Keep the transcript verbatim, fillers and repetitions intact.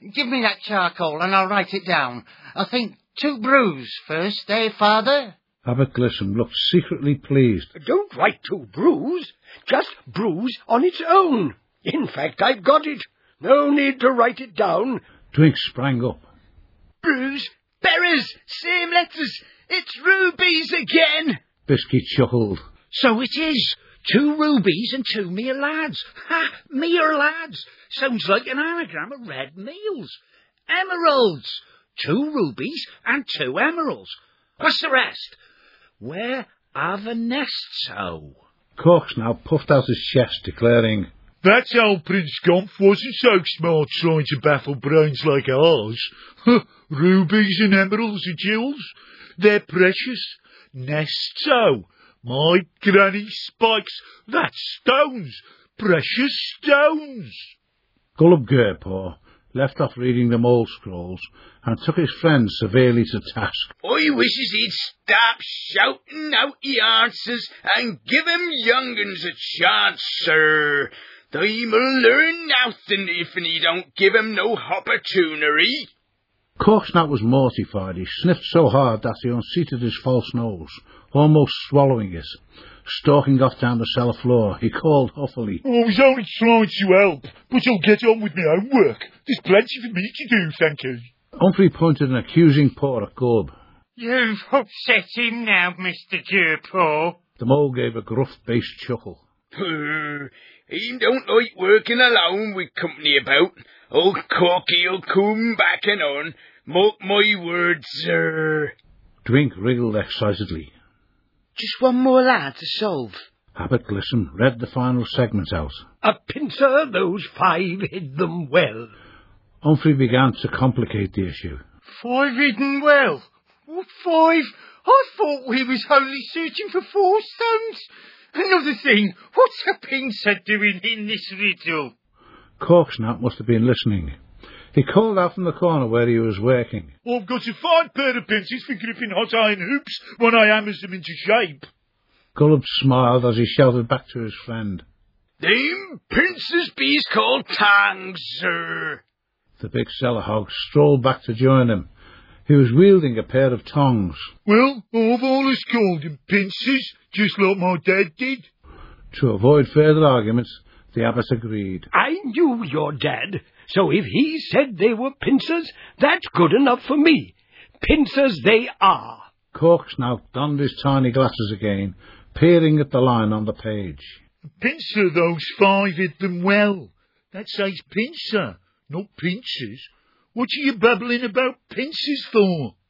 give me that charcoal and I'll write it down. I think two brews first, eh, Father? Abbot Glissom looked secretly pleased. Don't write two brews, just brews on its own. In fact, I've got it. No need to write it down. Drink sprang up. Brews, berries, same letters. It's rubies again. Biscuit chuckled. So it is. Two rubies and two mere lads. Ha! Mere lads. Sounds like an anagram of red meals. Emeralds. Two rubies and two emeralds. What's the rest? Where are the nests, oh? Cox now puffed out his chest, declaring, That's how Prince Gomph wasn't so smart trying to baffle brains like ours. Rubies and emeralds are jewels. They're precious. Nests, oh. My granny spikes, that's stones, precious stones. Gulliv Gurpaw left off reading them old scrolls and took his friend severely to task. I wishes he'd stop shouting out the answers and give him young'uns a chance, sir. They will learn nothing if he don't give him no opportunity. Corksnap was mortified. He sniffed so hard that he unseated his false nose, almost swallowing it. Stalking off down the cellar floor, he called huffily, I was only trying to help, but I'll get on with my own work. There's plenty for me to do, thank you. Humphrey pointed an accusing paw at Gulliv. You've upset him now, Mister Gurpaw. The mole gave a gruff-based chuckle. He don't like working alone with company about. Old Corky'll come back and on. Mark my words, sir. Drink wriggled excitedly. Just one more lad to solve. Abbot Glissom read the final segment out. A pincer, those five hid them well. Humphrey began to complicate the issue. Five hidden well? What five? I thought we was only searching for four stones. Another thing, what's a pincer doing in this riddle? Corksnap must have been listening. He called out from the corner where he was working. I've got a fine pair of pincers for gripping hot iron hoops when I hammers them into shape. Gulliv smiled as he shouted back to his friend. Them pincers be's called tongs, sir. The big cellar hog strolled back to join him. He was wielding a pair of tongs. Well, I've always called them pincers, just like my dad did. To avoid further arguments, the abbot agreed. I knew your dad, so if he said they were pincers, that's good enough for me. Pincers they are. Corksnap donned his tiny glasses again, peering at the line on the page. Pincer those five hid them well. That says pincer, not pincers. What are you babbling about pincers for?